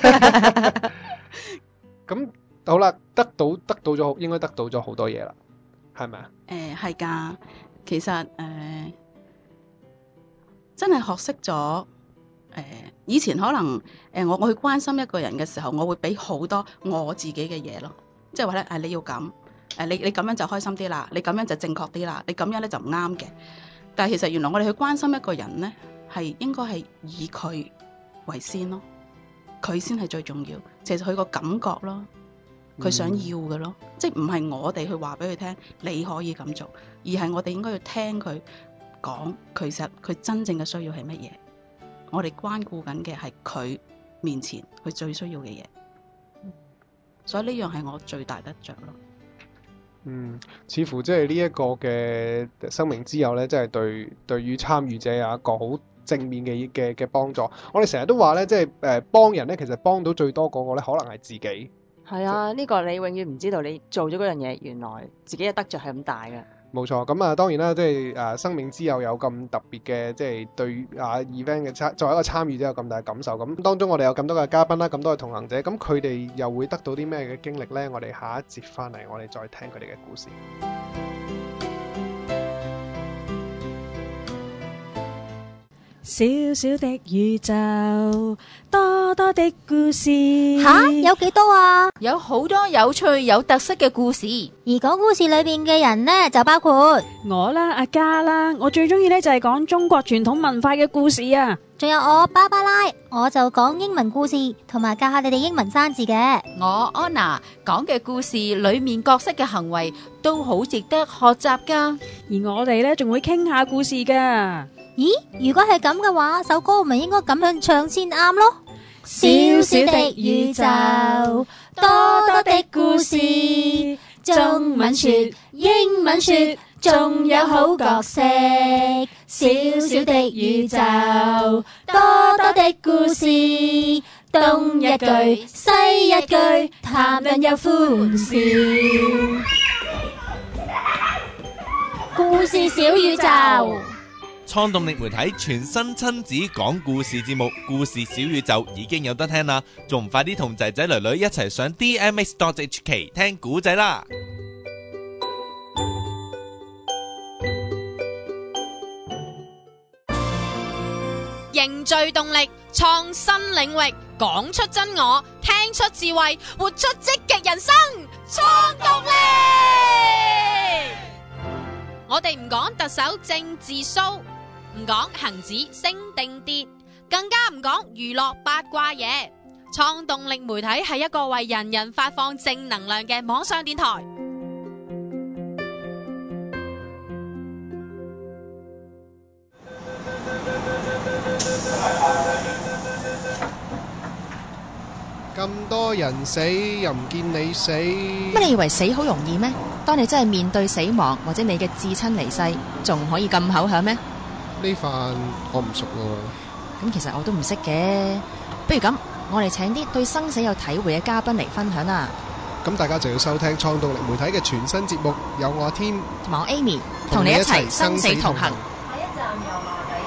咁好啦，得到得到咗，應該得到咗好多嘢啦，係咪啊？ 誒係㗎，其實誒、呃、真係學識咗誒、呃，以前可能誒、呃、我我去關心一個人嘅時候，我會俾好多我自己嘅嘢咯，即係話咧誒你要咁誒、呃，你你咁樣就開心啲啦，你咁樣就正確啲啦，你咁樣咧就唔啱嘅。但係其實原來我哋去關心一個人呢，係應該係以佢為先咯，佢先係最重要。其實佢個感覺咯，佢想要嘅咯，嗯、即係唔係我哋去話俾佢聽，你可以咁做，而係我哋應該要聽佢講，其實佢真正嘅需要係乜嘢。我哋關顧緊嘅係佢面前佢最需要嘅嘢，所以呢樣係我最大得着咯。 嗯，似乎即係呢一個嘅生命之友咧，即係對對於參與者有一個好正面嘅嘅嘅幫助。我哋成日都話咧，即係誒幫人咧，其實幫到最多嗰個咧，可能係自己。 係啊，呢個你永遠唔知道你做咗嗰樣嘢，原來自己嘅得着係咁大嘅。 冇錯，咁啊當然啦，即係誒生命之友有咁特別嘅，即係對啊 event 嘅參作為一個參與者有咁大嘅感受。咁當中我哋有咁多嘅嘉賓啦，咁多嘅同行者，咁佢哋又會得到啲咩嘅經歷呢？我哋下一節翻嚟，我哋再聽佢哋嘅故事。 小小的宇宙，多多的故事。 吓，有幾多啊？ 有好多有趣有特色嘅故事， 而講故事裏邊嘅人呢，就包括我啦，阿嘉啦，我最中意呢就係講中國傳統文化嘅故事啊。 仲有我芭芭拉，我就講英文故事，同埋教下你哋英文生字嘅。 我安娜講嘅故事裏面角色嘅行為都好值得學習噶， 而我哋呢仲會傾下故事噶。 咦，如果係咁嘅話，首歌咪應該咁樣唱先啱咯。小小的宇宙，多多的故事，中文說，英文說，仲有好角色。小小的宇宙，多多的故事，東一句西一句，談論又歡笑。故事小宇宙。 創動力媒體全新親子講故事節目《故事小宇宙》已經有得聽啦，仲唔快啲同仔仔女女一齊上 D M X dot H K 聽古仔啦！ 凝聚動力， 創新領域，講出真我，聽出智慧，活出積極人生，創動力。我哋唔講特首政治騷，唔講恒指升定跌，更加唔講娛樂八卦嘢。創動力媒體係一個為人人發放正能量嘅網上電台。 咁多人死又唔見你死， 乜你以為死好容易咩？當你真係面對死亡或者你嘅至親離世，仲可以咁口響咩？ 呢飯我唔熟喎。 咁其實我都唔識嘅，不如咁，我哋請啲對生死有體會嘅嘉賓嚟分享啦。 咁大家就要收聽創動力媒體嘅全新節目，有我阿添同埋我 Amy 同你一齊生死同行。 下一站油麻地。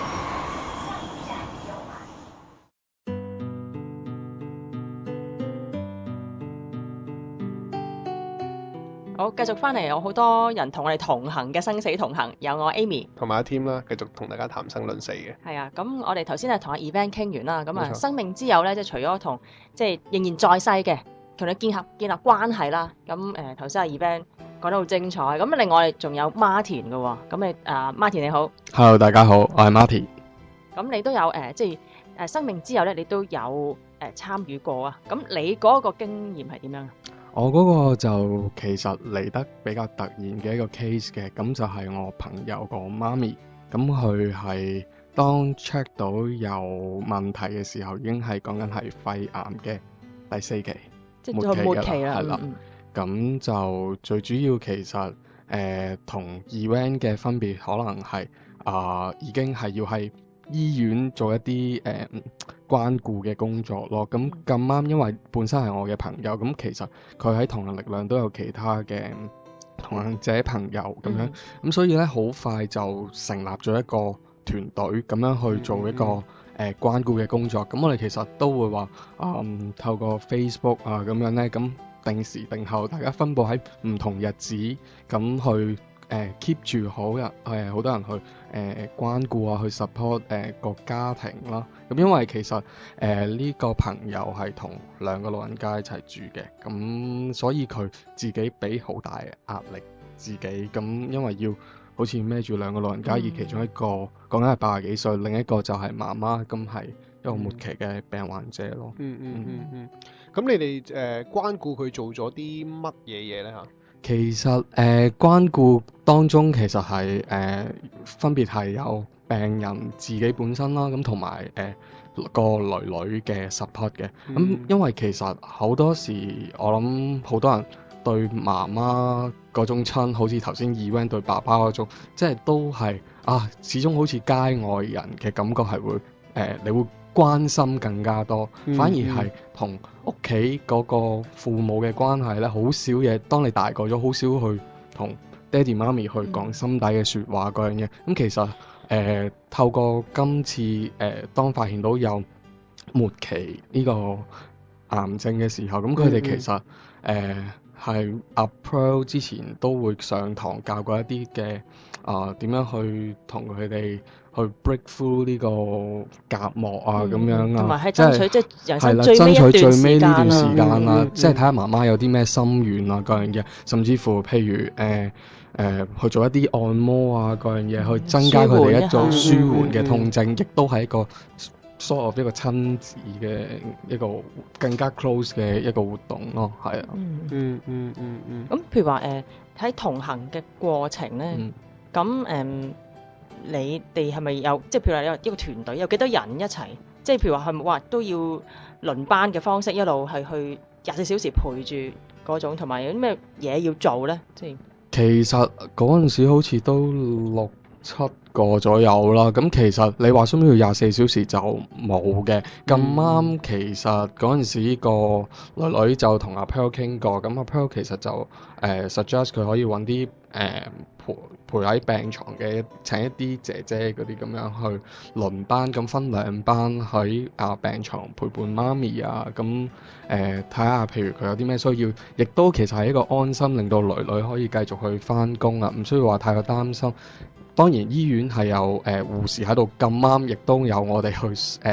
好，繼續翻嚟，有好多人同我哋同行嘅生死同行，有我 Amy 同埋阿 Tim 啦，繼續同大家談生論死嘅。 係啊，咁我哋頭先係同阿 Evan 傾完啦，咁啊生命之友咧，即係除咗同即係仍然在世嘅，同你建合建立關係啦。咁誒頭先阿 Evan 講得好精彩，咁另外我哋仲有 Martin 嘅喎，咁你啊 Martin 你好 ，Hello 大家好，我係 Martin。 咁你都有誒、呃、即係誒生命之友咧，你都有誒、呃、參與過啊。咁你嗰個經驗係點樣啊？ 我嗰個就其實嚟得比較突然嘅一個 case 嘅，咁就係我朋友個媽咪，咁佢係當 check 到有問題嘅時候，已經係講緊係肺癌嘅第四期， 即係末期啦， 係啦。咁、嗯、就最主要其實誒同 event 嘅分別可能係啊、呃、已經係要喺醫院做一啲誒、呃、關顧嘅工作咯，咁咁啱，因為本身係我嘅朋友，咁其實佢喺同行力量都有其他嘅同行者朋友咁樣，咁、嗯、所以咧好快就成立咗一個團隊，咁樣去做一個誒、呃、關顧嘅工作。咁我哋其實都會話，嗯，透過 Facebook 啊咁樣咧，咁定時定候，大家分佈喺唔同日子，咁去。誒 keep 住好人，誒好多人去誒、呃、關顧啊，去 support 誒、呃、個家庭啦。咁因為其實誒呢、呃這個朋友係同兩個老人家一齊住嘅，咁所以佢自己俾好大壓力自己。咁因為要好似孭住兩個老人家，而、嗯、其中一個講緊係八十幾歲，另一個就係媽媽，咁係一個末期嘅病患者咯。 嗯嗯嗯嗯。咁、嗯嗯、你哋誒、呃、關顧佢做咗啲乜嘢嘢咧嚇？ 其實誒、呃、關顧當中其實係誒、呃、分別係有病人自己本身啦，咁同埋誒個囡囡嘅 support 嘅。咁、嗯、因為其實好多時我諗好多人對媽媽嗰種親，好似頭先 Evan 對爸爸嗰種，即係都係啊，始終好似街外人嘅感覺係會誒、呃，你會關心更加多，嗯、反而係同屋企嗰個父母嘅關係咧，好少嘢。當你大個咗，好少去同爹哋媽咪去講心底嘅説話嗰樣嘢。咁、嗯、其實誒、呃、透過今次誒、呃、當發現到有末期呢個癌症嘅時候，咁佢哋其實誒係 approach 之前都會上堂教過一啲嘅啊點樣去同佢哋去 break through 呢個隔膜啊咁、嗯、樣啊，同埋係爭取即係人生最尾一段時間啦，時間啦，即係睇下媽媽有啲咩心願啊嗰樣嘢，甚至乎譬如誒誒、呃呃、去做一啲按摩啊嗰樣嘢，去增加佢哋一種舒緩嘅痛症，亦都係一個 sort of 一個親子嘅一個更加 close 嘅一個活動咯，係啊，嗯嗯嗯嗯嗯。 咁譬如話誒喺同行嘅過程咧，咁、嗯、誒。嗯你哋係咪有即係譬如話有一個團隊有幾多人一齊？即係譬如話係咪話都要輪班嘅方式一路係去廿四小時陪住嗰種，同埋有啲咩嘢要做咧？即係其實嗰陣時好似都六七個左右啦。咁其實你話需唔需要廿四小時就冇嘅。咁啱、嗯、其實嗰陣時呢個女女就同阿 Pearl 傾過，咁阿 Pearl 其實就誒、呃、suggest 佢可以揾啲誒陪陪喺病床嘅，請一啲姐姐嗰啲咁樣去輪班，咁分兩班喺啊病床陪伴媽咪啊，咁誒睇下譬如佢有啲咩需要，亦都其實係一個安心，令到女女可以繼續去返工啊，唔需要話太過擔心。當然醫院係有誒、呃、護士喺度，咁啱亦都有我哋去誒、呃、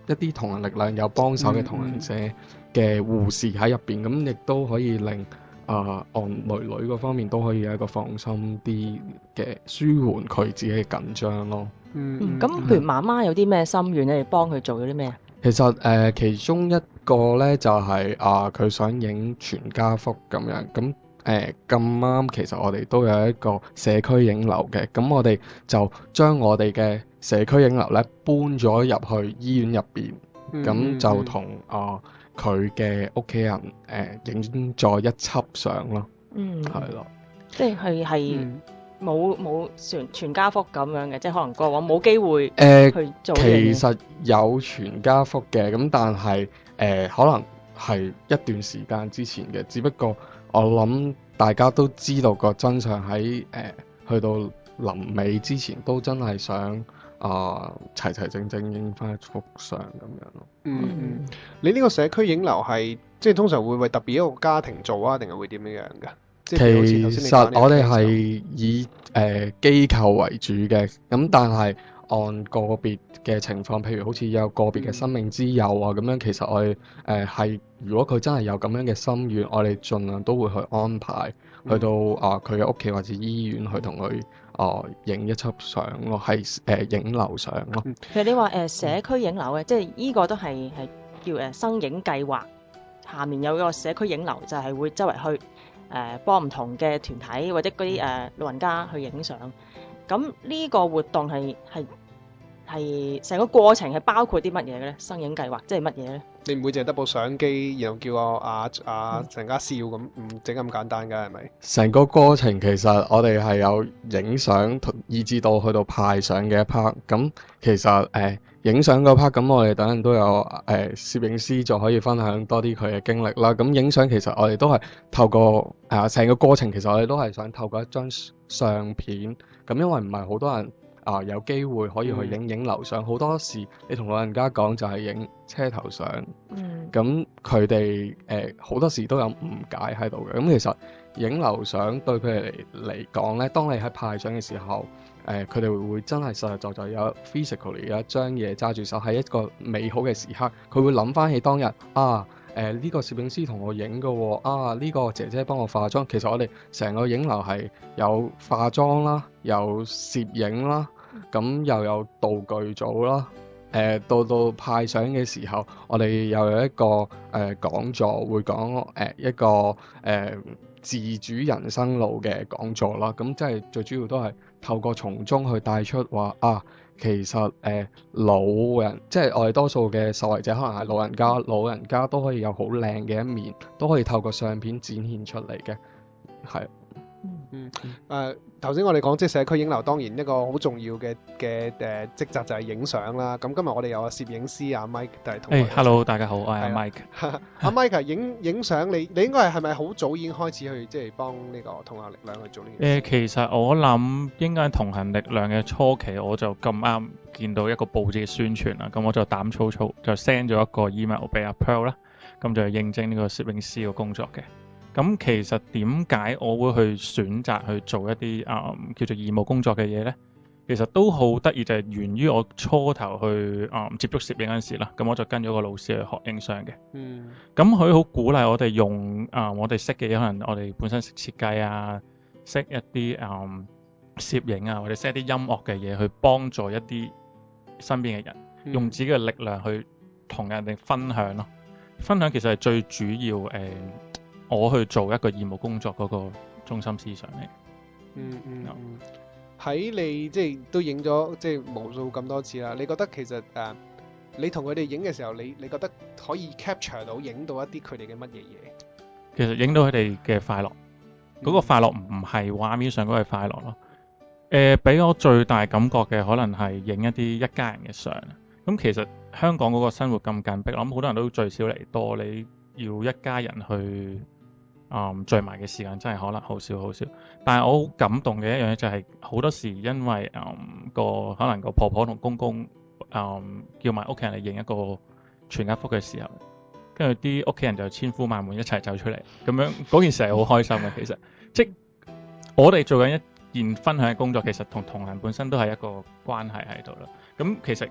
一啲同行力量有幫手嘅同行者嘅護士喺入邊，咁亦都可以令啊按女女嗰方面都可以有一個放心啲嘅舒緩佢自己嘅緊張咯。 嗯，咁譬如媽媽有啲咩心願咧，你幫佢做咗啲咩啊？ 其實誒、呃，其中一個咧就係、是、啊，佢、呃、想影全家福咁樣，咁誒咁啱，其實我哋都有一個社區影樓嘅，咁我哋就將我哋嘅社區影樓咧搬咗入去醫院入邊，咁、嗯、就同啊佢嘅屋企人誒影咗一輯相咯。嗯，係咯， 即係係冇冇全全家福咁樣嘅，即係可能過往冇機會誒去做、 呃。其實有全家福嘅，咁但係誒、呃、可能係一段時間之前嘅，只不過我諗大家都知道個真相喺誒、呃、去到臨尾之前，都真係想啊齊齊整整影翻一幅相咁樣咯。 嗯嗯，你呢個社區影樓係即係通常會為特別一個家庭做啊，定係會點樣樣㗎？ 其實我哋係以誒、呃、機構為主嘅，咁但係按個別嘅情況，譬如好似有個別嘅生命之友啊咁樣，其實我哋誒係如果佢真係有咁樣嘅心願，我哋盡量都會去安排、嗯、去到啊佢嘅屋企或者醫院去同佢啊影一輯相咯，係誒影樓相咯。 其實你話誒、呃、社區影樓嘅，即係呢個都係係叫誒生影計劃，下面有個社區影樓就係會周圍去。誒、呃、幫唔同嘅團體或者嗰啲誒老人家去影相，咁呢個活動係係係成個過程係包括啲乜嘢嘅咧？生影計劃即係乜嘢咧？ 你唔會淨係得部相機，然後叫我阿阿陳家笑咁，唔整咁簡單㗎係咪？ 成個過程其實我哋係有影相，以至到去到派相嘅一 part。咁其實誒影相嗰 part，咁我哋等陣都有誒、呃、攝影師就可以分享多啲佢嘅經歷啦。咁影相其實我哋都係透過誒成、呃、個過程，其實我哋都係想透過一張相片。咁因為唔係好多人。啊，有機會可以去影影樓相，好、嗯、多時你同老人家講就係影車頭相，咁佢哋誒好多時都有誤解喺度嘅。咁其實影樓相對佢哋嚟講咧，當你喺派相嘅時候，誒佢哋會真係實實在在有 physically 有一張嘢揸住手，係一個美好嘅時刻。佢會諗翻起當日啊，誒、呃、呢、這個攝影師同我影嘅喎，啊呢、這個姐姐幫我化妝。其實我哋成個影樓係有化妝啦，有攝影啦。咁又有道具組啦，誒、呃、到到派相嘅時候，我哋又有一個誒、呃、講座，會講誒、呃、一個誒、呃、自主人生路嘅講座啦。咁即係最主要都係透過從中去帶出話啊，其實誒、呃、老人即係我哋多數嘅受惠者，可能係老人家，老人家都可以有好靚嘅一面，都可以透過相片展現出嚟嘅，係。 嗯誒，頭先我哋講即係社區影樓，當然一個好重要嘅嘅誒職責就係影相啦。咁今日我哋有個攝影師阿 Mike 就係同。 誒，Hello，大家好，我係阿 Mike。 阿 Mike 影影相，你你應該係係咪好早已經開始去即係幫呢個同行力量去做呢件事？ 誒，其實我諗應該同行力量嘅初期，我就咁啱見到一個報紙嘅宣傳啦，咁我就膽粗粗就 send 咗一個 email 俾阿 Pearl 啦，咁就應徵呢個攝影師嘅工作嘅。咁其實點解我會去選擇去做一啲誒、嗯、叫做義務工作嘅嘢呢？其實都好得意，就係、是、源於我初頭去誒、嗯、接觸攝影嗰陣時啦。咁我就跟咗個老師去學影相嘅。嗯。咁佢好鼓勵我哋用誒、嗯、我哋識嘅嘢，可能我哋本身識設計啊，識一啲誒、嗯、攝影啊，或者識一啲音樂嘅嘢，去幫助一啲身邊嘅人，嗯、用自己嘅力量去同人哋分享咯。分享其實係最主要誒。嗯我去做一個義務工作嗰個中心思想嚟。 嗯嗯嗯，喺你即係都影咗即係無數咁多次啦。你覺得其實誒、呃，你同佢哋影嘅時候，你你覺得可以 capture 到影到一啲佢哋嘅乜嘢嘢？ 其實影到佢哋嘅快樂，嗰、嗯嗰個快樂唔係畫面上嗰個快樂咯。誒、呃，俾我最大感覺嘅可能係影一啲一家人嘅相。咁其實香港嗰個生活咁緊迫，我諗好多人都聚少離多，你要一家人去。嗯，聚埋嘅時間真係可能好少好少，但係我好感動嘅一樣嘢就係好多時因為嗯個可能個婆婆同公公嗯叫埋屋企人嚟影一個全家福嘅時候，跟住啲屋企人就千呼萬喚一齊走出嚟，咁樣嗰件事係好開心嘅。其實即我哋做緊一件分享嘅工作，其實同同行本身都係一個關係喺度啦。咁其實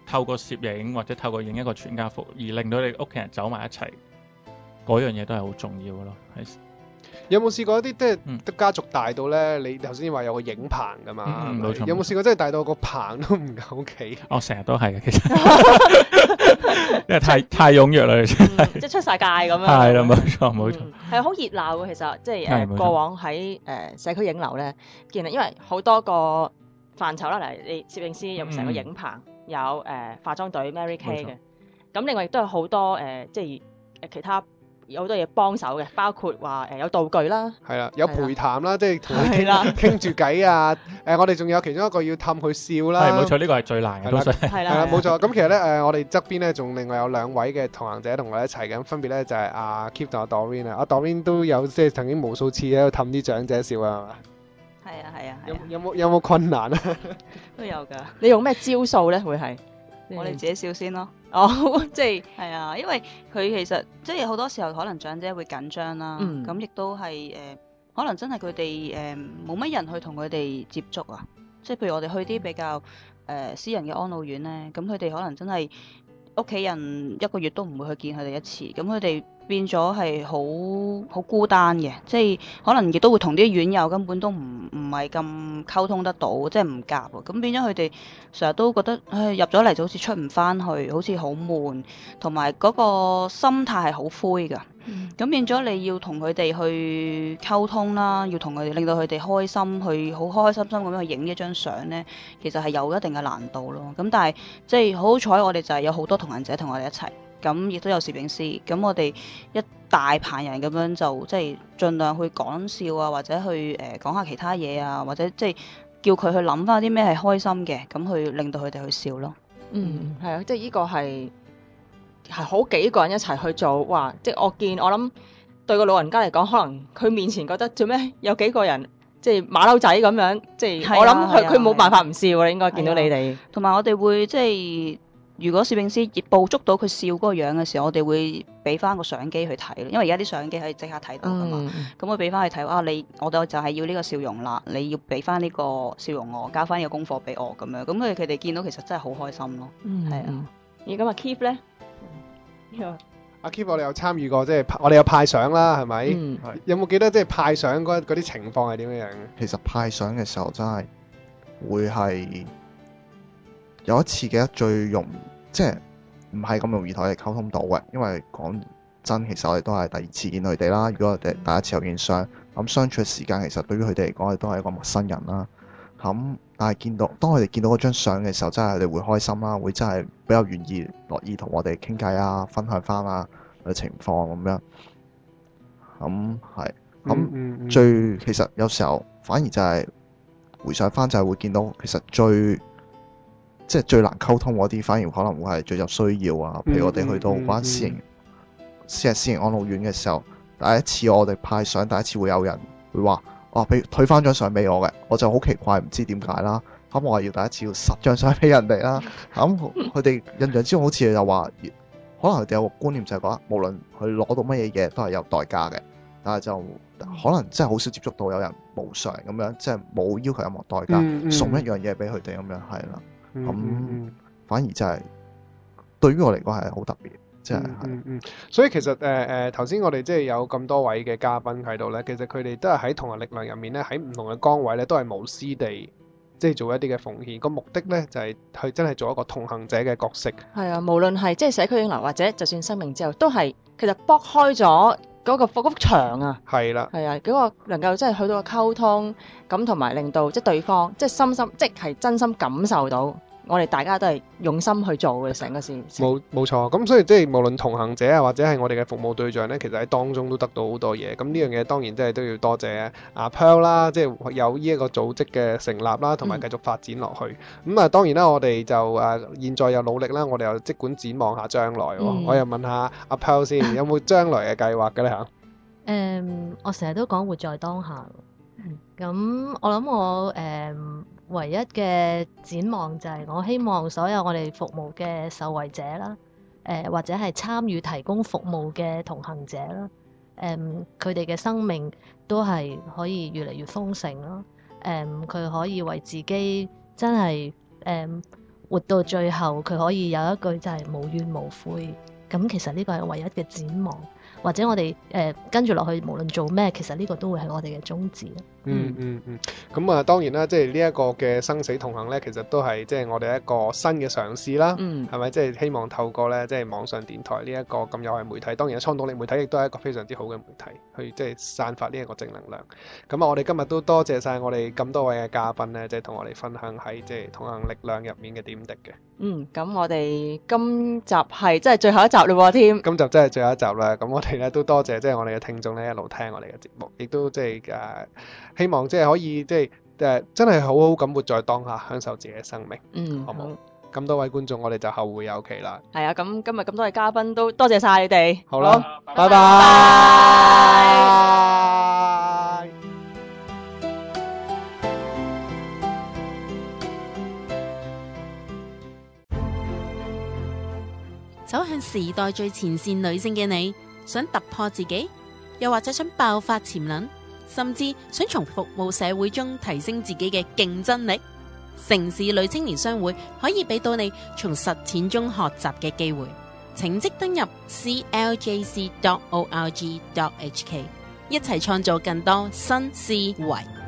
透過攝影或者透過影一個全家福，而令到你屋企人走埋一齊，嗰樣嘢都係好重要嘅咯。係。 有冇試過一啲即係家族大到咧？你頭先話有個影棚噶嘛？ 嗯，冇錯。 有冇試過真係大到個棚都唔夠企？ 我成日都係嘅，其實因為太太踴躍啦， 嗯、即係出晒界咁樣。 係啦，冇錯冇錯。 係好熱鬧嘅，其實即係誒過往喺誒、呃、社區影樓咧，見因為好多個範疇啦，嚟你攝影師有成個影棚，嗯、有誒、呃、化妝隊 Mary Kay 嘅，咁另外亦都有好多誒、呃、即係誒其他。有好多嘢幫手嘅，包括話誒有道具啦， 係啦，有陪談啦，即係同佢傾傾住偈啊！誒，我哋仲有其中一個要氹佢笑啦， 係冇錯，呢個係最難嘅，係啦， 係啦，冇錯。咁其實咧誒，我哋側邊咧仲另外有兩位嘅同行者同我哋一齊嘅，分別咧就係阿 Keith 同阿 Doreen 啊，阿 Doreen 都有即係曾經無數次喺度氹啲長者笑啊，係嘛？ 係啊係啊， 有有冇有冇困難啊？ 都有㗎。你用咩招數咧？會係？ 我哋自己笑先咯。 哦，即係係啊，因為佢其實即係好多時候可能長者會緊張啦，咁亦、嗯、都係誒、呃，可能真係佢哋誒冇乜人去同佢哋接觸啊。即係譬如我哋去啲比較誒、呃、私人嘅安老院咧，咁佢哋可能真係屋企人一個月都唔會去見佢哋一次，咁佢哋變咗係好好孤單嘅，即係可能亦都會同啲院友根本都唔唔係咁溝通得到，即係唔夾啊，咁變咗佢哋成日都覺得，唉，入咗嚟就好似出唔翻去，好似好悶，同埋嗰個心態係好灰㗎。咁、嗯、變咗你要同佢哋去溝通啦，要同佢哋令到佢哋開心，去好開開心心咁樣去影一張相咧，其實係有一定嘅難度咯。咁但係即係好好彩，我哋就係有好多同行者同我哋一齊，咁亦都有攝影師，咁我哋一大棚人咁樣就即係盡量去講笑啊，或者去誒講下其他嘢啊，或者即係叫佢去諗翻啲咩係開心嘅，咁去令到佢哋去笑咯。 嗯，係啊，即係呢個係。係好幾個人一齊去做，哇！即係我見我諗對個老人家嚟講，可能佢面前覺得做咩有幾個人即係馬騮仔咁樣，即係我諗佢佢冇辦法唔笑啦，應該見到你哋。 同埋我哋會即係如果攝影師捕捉到佢笑嗰個樣嘅時候，我哋會俾翻個相機去睇，因為而家啲相機可以即刻睇到噶嘛。咁我俾翻佢睇，啊你我哋就係要呢個笑容啦，你要俾翻呢個笑容我，交翻呢個功課俾我咁樣。咁佢佢哋見到其實真係好開心咯。 嗯， 係啊。 而咁阿 Keith 咧？ 阿 Keith 我哋有參與過，即係我哋有派相啦，係咪？嗯、有冇記得即係派相嗰嗰啲情況係點樣樣？ 其實派相嘅時候真係會係有一次記得最容，即係唔係咁容易同佢哋溝通到嘅，因為講真，其實我哋都係第二次見佢哋啦。如果我哋第一次有見相，咁相處嘅時間其實對於佢哋嚟講，都係一個陌生人啦。咁但係見到當佢哋見到嗰張相嘅時候，真係佢哋會開心啦，會真係比較願意樂意同我哋傾偈啊，分享翻啊嘅情況咁樣。咁係咁最其實有時候反而就係回想翻就係會見到其實最即係最難溝通嗰啲，反而可能會係最有需要啊。譬如我哋去到嗰間私營私私營安老院嘅時候，第一次我哋派相，第一次會有人會話。哦，俾退翻張相俾我嘅，我就好奇怪，唔知點解啦。咁我話要第一次要十張相俾人哋啦。咁佢哋印象之中好似就話，可能佢哋有個觀念就係講，無論佢攞到乜嘢嘢都係有代價嘅。但係就可能真係好少接觸到有人無償咁樣，即係冇要求任何代價、嗯嗯、送一樣嘢俾佢哋咁樣，係啦。咁、嗯嗯、反而就係、是、對於我嚟講係好特別。嗯嗯嗯，所以其實誒誒頭先我哋即係有咁多位嘅嘉賓喺度咧，其實佢哋都係喺同行力量入面咧，喺唔同嘅崗位咧，都係無私地即係做一啲嘅奉獻。個目的咧就係、是、去真係做一個同行者嘅角色。 係啊，無論係即係社區影樓或者就算生命之後，都係其實剝開咗嗰個嗰幅牆啊。 係啦， 係啊，嗰、嗰個能夠即係去到個溝通咁，同埋令到即係對方即係深深即係真心感受到。我哋大家都係用心去做嘅成個事， 冇冇錯。咁所以即係無論同行者啊，或者係我哋嘅服務對象咧，其實喺當中都得到好多嘢。咁呢樣嘢當然即係都要多謝阿 Pearl 啦，即係有呢一個組織嘅成立啦，同埋繼續發展落去。咁、嗯、啊，當然啦，我哋就誒現在又努力啦，我哋又即管展望下將來。嗯、我又問下阿 Pearl 先，有冇將來嘅計劃嘅咧嚇？ 誒，我成日都講活在當下。咁我諗我誒。嗯唯一嘅展望就係我希望所有我哋服務嘅受惠者啦，誒、呃、或者係參與提供服務嘅同行者啦，誒佢哋嘅生命都係可以越嚟越豐盛咯，誒、呃、佢可以為自己真係誒活到最後，佢可以有一句就係無怨無悔。咁其實呢個係唯一嘅展望，或者我哋誒、呃、跟住落去，無論做咩，其實呢個都會係我哋嘅宗旨。 嗯嗯嗯，咁啊當然啦，即係呢一個嘅生死同行咧，其實都係即係我哋一個新嘅嘗試啦， 嗯， 係咪？即係希望透過咧，即係網上電台呢一個咁有系媒體，當然創動力媒體亦都係一個非常之好嘅媒體，去即係散發呢一個正能量。咁啊，我哋今日都多謝晒我哋咁多位嘅嘉賓咧，即係同我哋分享喺即係同行力量入面嘅點滴嘅。 嗯，咁我哋今集係即係最後一集嘞喎，添。 今集真係最後一集啦，咁我哋咧都多謝即係我哋嘅聽眾咧一路聽我哋嘅節目，亦都即係誒希望即係可以即係誒真係好好咁活在當下，享受自己嘅生命。 嗯， 好冇？咁多位觀眾，我哋就後會有期啦。 係啊，咁今日咁多位嘉賓都多謝晒你哋。 好啦，拜拜。 走向時代最前線女性嘅你，想突破自己，又或者想爆發潛能，甚至想從服務社會中提升自己嘅競爭力，城市女青年商會可以俾到你從實踐中學習嘅機會。請即登入 c l j c dot org dot h k， 一齊創造更多新思維。